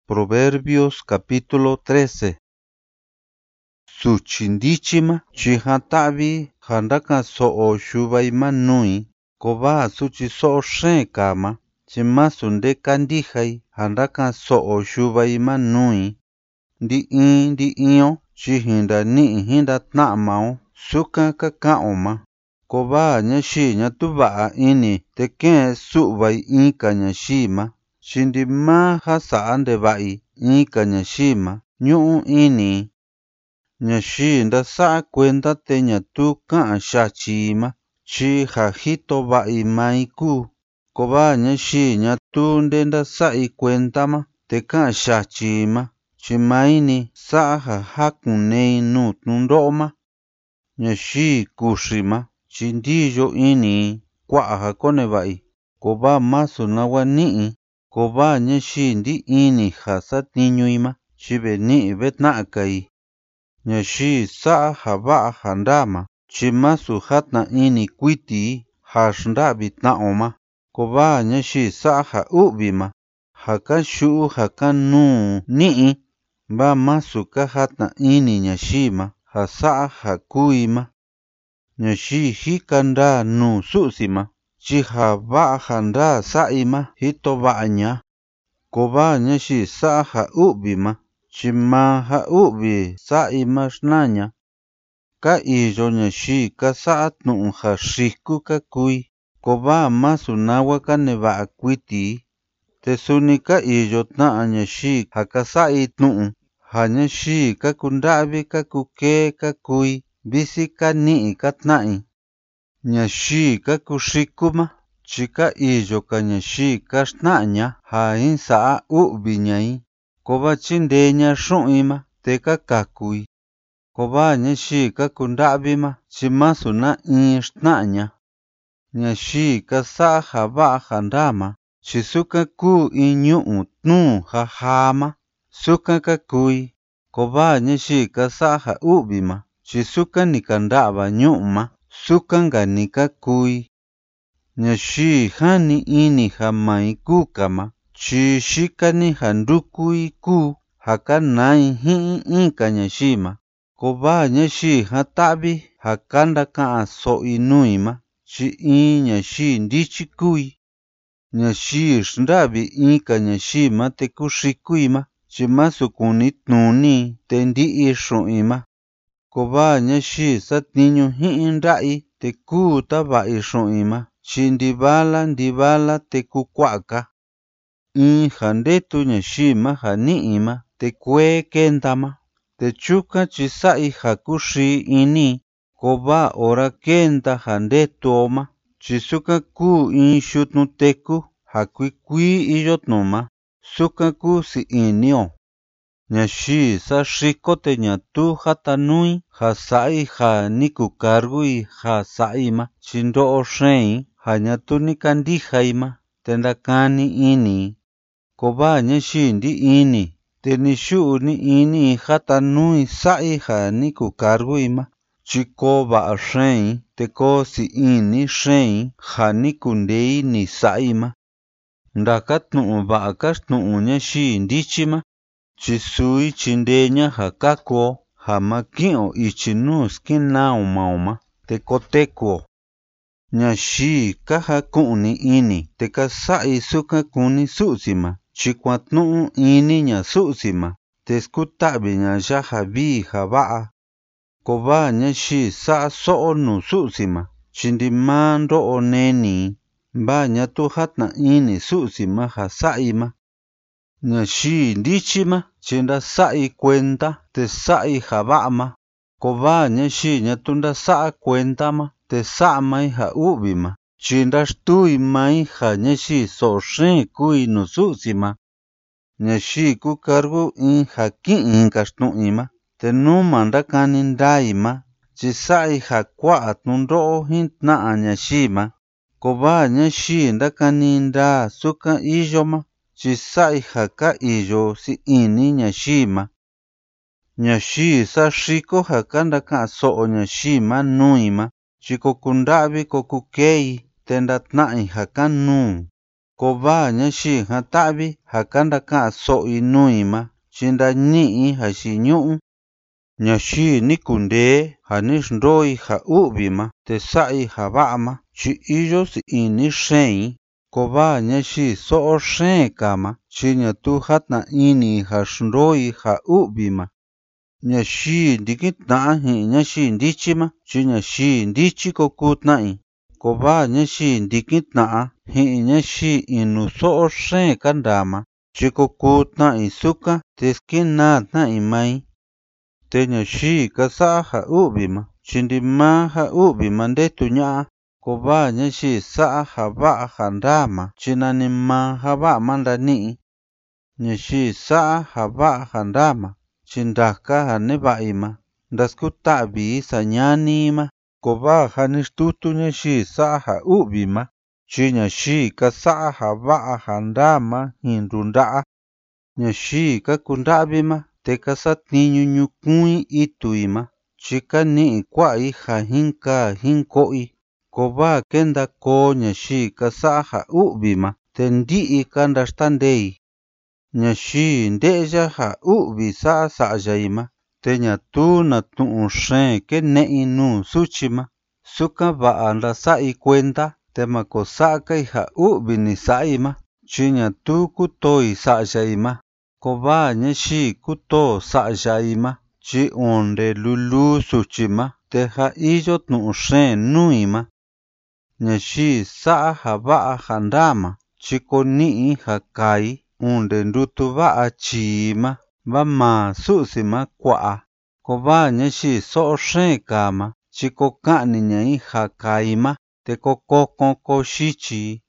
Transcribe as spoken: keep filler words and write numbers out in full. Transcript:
Proverbios capítulo trece. Suchindichima chihatabi handaka soo shubaima nui, koba suchi soo kama, chimasunde kandihai handaka soo shubaima nui. Di in di iyo chihinda ni hinda tnamao suka kakaoma. Koba nyashi nyatuba ini teke subai inka nyashima. Shindi ma hasa ande bai inka nyashima nyu ini. Nyashi nda saa kwenta te nyatu kaa shachima chi hajito bai maiku. Koba nyashi nyatu ndenda sai kwenta ma te kaa shachima chi maini saa hakunei nu tundoma. Nyashi kushima chindiyo ini kwa hakone bai. Koba masu nawani koba nyashi ndi ini hasa tinyuima chibe ni betnakai. Nyashi saa haba handama chimasu hatna ini kwiti hashda bitnaoma. Koba nyashi saa ha ubima haka shu haka nu nii ba masu ka hatna ini nyashima hasa hakuima. Nyashi hikanda nu susima chiha ba handa saima hito baanya. Koba nyashi saa ha ubima chima ha ubi saima shnanya. Ka iyo nyashi ka saa tnu ha shiku ka kui. Koba masu nawa ka neba kwiti. Te suni ka iyo tna nyashi haka sai tnu. Ha nyashi ka kundabi ka kuke ka kui. Bisi ka nii ka tnai. Nyashi ka kushikuma. Chika iyo ka nyashi ka shnanya. Ha insa ubi nyai. Koba chindenya shuima te ka kakui. Koba nyashi ka kundabima chimasu na in shnanya. Nyashi ka saa haba handama chisuka ku inyu tnu hahama. Suka ka kui. Koba nyashi ka saa ha ubima chisuka nikandaba nyuma. Suka nga nika kui. Nyashi hani ini hamai kukama. Chi shikani handukui ku. Haka nai hii inka nyashima. Koba nyashi hatabi hakanda kaa so inuima. Chi in nyashi ndichi kui. Nyashi shndabi inka nyashima te kushikuima. Chimasu kuni tnuni te ndi ishuima. Koba nyashi satninyu hii ndai te ku taba ishuima. Chi ndibala ndibala te kukwaka. In handetu nyashima haniima te kwe kendama. Te chuka chisai hakushi ini. Koba ora kenda handetu oma. Chisuka ku in shutnu teku hakui kui iyotnuma. Suka ku si inio. Nyashi sa shikote nyatu hatanui hasai ha niku kargui hasaima chindo shen ha nyatu nikandihaima tendakani ini. Koba nyashi ndi ini tenishu ni ini hatanui sai ha niku karguima chikoba shen teko si ini shen ha niku ndei ni saima. Ndakatnu ba kasnu nyashi ndichima. Chisui chindenya hakako hamakio ichinu skinao mauma teko teko. Nyashi kaha kuni ini teka sai suka kuni susima. Chikwatnu ini nya susima. Teskutabi nya jahabi habaa. Koba nyashi saa soo nu susima. Chindimando oneni. Ba nyatu hatna ini susima hasaima. Nyashi ndichima chinda sai kwenta te sai habama. Koba nyashi nyatunda saa kwenta ma te saa mai ha ubima. Chinda shtui mai ha nyashi so shen kui nususima. Nyashi ku kargu in haki inka shtuima. Te numa ndakani ndaima. Chisai ha kwa atnundo hintna nyashima. Koba nyashi ndakani nda suka iyoma. Chisai haka iyo si ini nyashima. Nyashi sa shiko hakanda ka so nyashima nuima. Chiko kundabi kokukei tenda tnai haka nu. Kova ñaxi jan ta'vi ja ka ndaka'a so'i nui ma chi ndañi'i ja xiñu'u. Ñaxi ni kundee ja ni xndoi ja u'vi ma te sa'i ja va'a ma chi iyo sii ini xein. Kova ñaxi so'o xeen ka ma chi ñatu jatna'ini ja xndoi ja u'vi ma. Ñaxi ndikitna'a ji'in ñaxi ndichi ma chi ñaxi ndichi ko kutna'i. Kova ñaxi ndikitna'a ji'in ñaxi inu so'o xeen kandaa ma chi ko kutna'i sukan te skenaa tna'i mai. Te ñaxi kasa'a ja u'vi ma chi ndimaa ja u'vi ma ndetu ña'a. Kova ñaxi sa'a ja va'a ja ndaa ma chi nani maa ja va'a ma ndani'i. Ñaxi sa'a ja va'a ja ndaa ma chi ndaka ja neva'i ma ndaskuta'vi sañani ma. Kova ja nixtutu ñaxi sa'a ja u'vi ma chi ñaxi kasa'a ja va'a ja ndaa ma jin ndunda'a. Ñaxi ka kunda'vi ma te kasatniñu ñukuun itui ma chi kani'i kua'i ja jinkaa jinko'i. Kova kenda koo ñaxi kasa'a ja u'vi ma te ndi'i ka ndaxtandei. Ñaxi nde'ya ja u'vi sa'a sa'yai ma te ñatu natu'u xeen kene'i nuu suchi ma. Sukan va'a ndasa'i kuenda te mako sa'akai ja u'vi ni sa'i ma chi ñatu kutoi sa'yai ma. Kova ñaxi kutoo sa'yai ma chi onde lulu suchi ma te ja iyo tnu'u xeen nui ma. Ñaxi sa'a ja va'a ja ndaa ma chi koni'i ja kai onde ndutu va'a chii ma va maa su'si ma kua'a. Kova ñaxi so'o xeen kaa ma chi koka'ni ña'i ja kai ma te kokokon ko xichi.